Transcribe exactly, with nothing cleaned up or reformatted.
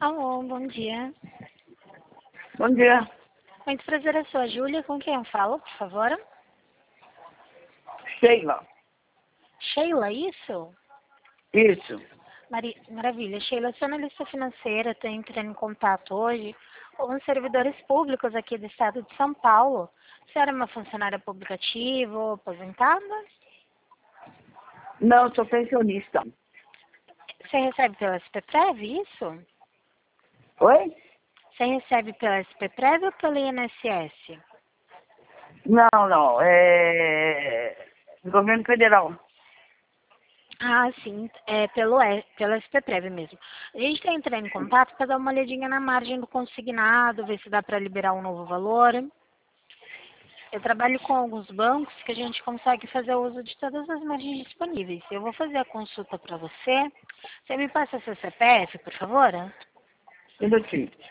Alô, bom dia. Bom dia. Muito prazer, eu sou a Júlia. Com quem eu falo, por favor? Sheila. Sheila, isso? Isso. Mari... Maravilha. Sheila, eu sou analista financeira, estou entrando em contato hoje com os servidores públicos aqui do estado de São Paulo. A senhora é uma funcionária pública ativa ou aposentada? Não, sou pensionista. Você recebe pela S P Prev, isso? Oi? Você recebe pela S P Prev ou pela I N S S? Não, não. É governo federal. Ah, sim, é pelo, E- pela S P Prev mesmo. A gente está entrando em contato para dar uma olhadinha na margem do consignado, ver se dá para liberar um novo valor. Eu trabalho com alguns bancos que a gente consegue fazer uso de todas as margens disponíveis. Eu vou fazer a consulta para você. Você me passa seu C P F, por favor? Minutinho.